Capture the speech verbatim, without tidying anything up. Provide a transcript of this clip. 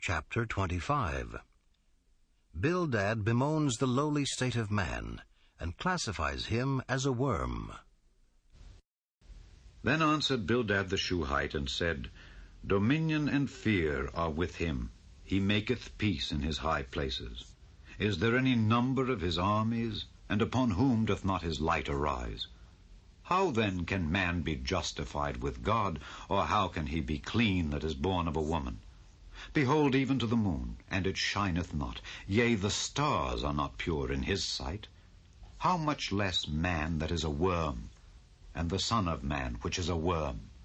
Chapter twenty-five. Bildad bemoans the lowly state of man and classifies him as a worm. Then answered Bildad the Shuhite and said, Dominion and fear are with him. He maketh peace in his high places. Is there any number of his armies? And upon whom doth not his light arise? How then can man be justified with God? Or how can he be clean that is born of a woman? Behold, even to the moon, and it shineth not. Yea, the stars are not pure in his sight. How much less man that is a worm, and the son of man which is a worm?